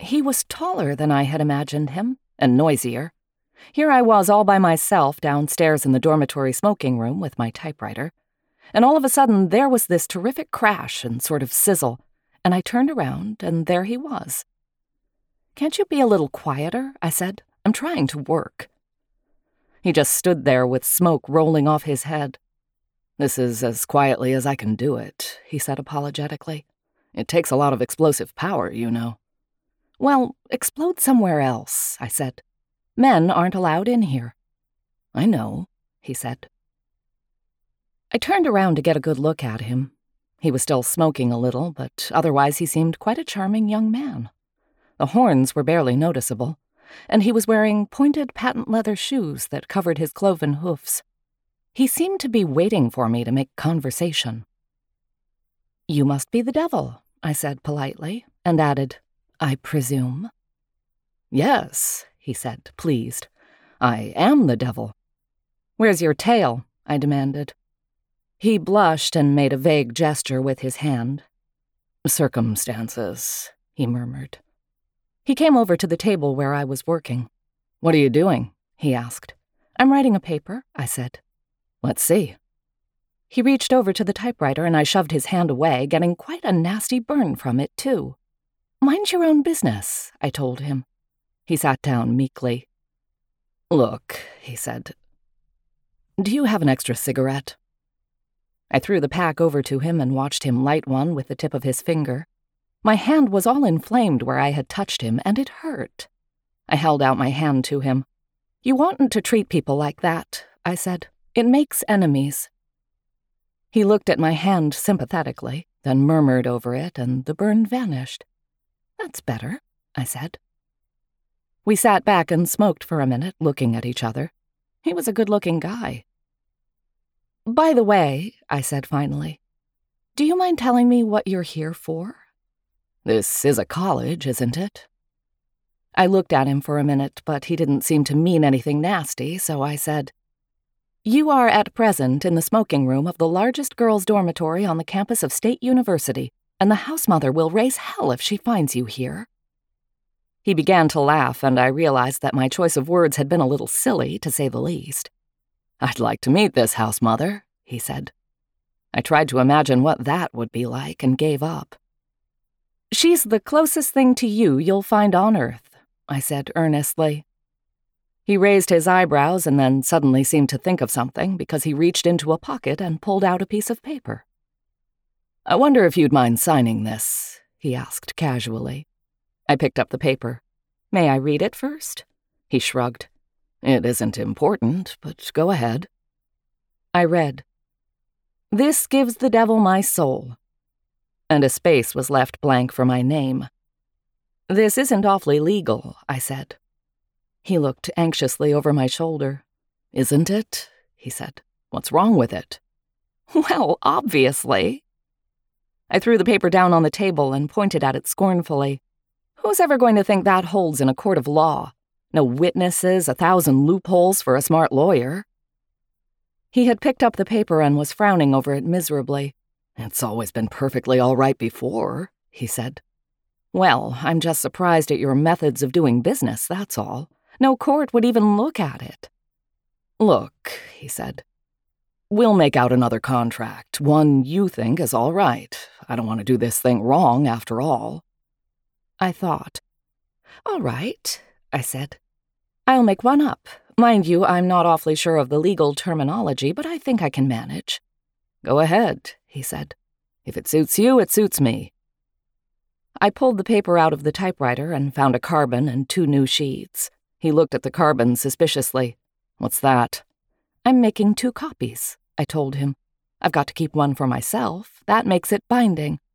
He was taller than I had imagined him, and noisier. Here I was all by myself downstairs in the dormitory smoking room with my typewriter, and all of a sudden there was this terrific crash and sort of sizzle, and I turned around, and there he was. "Can't you be a little quieter?" I said. "I'm trying to work." He just stood there with smoke rolling off his head. "This is as quietly as I can do it," he said apologetically. "It takes a lot of explosive power, you know." "Well, explode somewhere else," I said. "Men aren't allowed in here." "I know," he said. I turned around to get a good look at him. He was still smoking a little, but otherwise he seemed quite a charming young man. The horns were barely noticeable, and he was wearing pointed patent leather shoes that covered his cloven hoofs. He seemed to be waiting for me to make conversation. "You must be the devil," I said politely, and added, "I presume." "Yes," he said, pleased. "I am the devil." "Where's your tail?" I demanded. He blushed and made a vague gesture with his hand. "Circumstances," he murmured. He came over to the table where I was working. "What are you doing?" he asked. "I'm writing a paper," I said. "Let's see." He reached over to the typewriter and I shoved his hand away, getting quite a nasty burn from it, too. "Mind your own business," I told him. He sat down meekly. "Look," he said. "Do you have an extra cigarette?" I threw the pack over to him and watched him light one with the tip of his finger. My hand was all inflamed where I had touched him, and it hurt. I held out my hand to him. "You oughtn't to treat people like that," I said. "It makes enemies." He looked at my hand sympathetically, then murmured over it, and the burn vanished. "That's better," I said. We sat back and smoked for a minute, looking at each other. He was a good-looking guy. "By the way," I said finally, "do you mind telling me what you're here for?" "This is a college, isn't it?" I looked at him for a minute, but he didn't seem to mean anything nasty, so I said, "You are at present in the smoking room of the largest girls' dormitory on the campus of State University, and the house mother will raise hell if she finds you here." He began to laugh, and I realized that my choice of words had been a little silly, to say the least. "I'd like to meet this house mother," he said. I tried to imagine what that would be like and gave up. "She's the closest thing to you you'll find on Earth," I said earnestly. He raised his eyebrows and then suddenly seemed to think of something because he reached into a pocket and pulled out a piece of paper. "I wonder if you'd mind signing this," he asked casually. I picked up the paper. "May I read it first?" He shrugged. "It isn't important, but go ahead." I read, "This gives the devil my soul," and a space was left blank for my name. "This isn't awfully legal," I said. He looked anxiously over my shoulder. "Isn't it?" he said. "What's wrong with it?" "Well, obviously." I threw the paper down on the table and pointed at it scornfully. "Who's ever going to think that holds in a court of law? No witnesses, 1,000 loopholes for a smart lawyer." He had picked up the paper and was frowning over it miserably. "It's always been perfectly all right before," he said. "Well, I'm just surprised at your methods of doing business, that's all. No court would even look at it." "Look," he said. "We'll make out another contract, one you think is all right. I don't want to do this thing wrong, after all." I thought. "All right," I said. "I'll make one up. Mind you, I'm not awfully sure of the legal terminology, but I think I can manage." "Go ahead," he said. "If it suits you, it suits me." I pulled the paper out of the typewriter and found a carbon and 2 new sheets. He looked at the carbon suspiciously. "What's that?" "I'm making 2 copies," I told him. "I've got to keep one for myself. That makes it binding.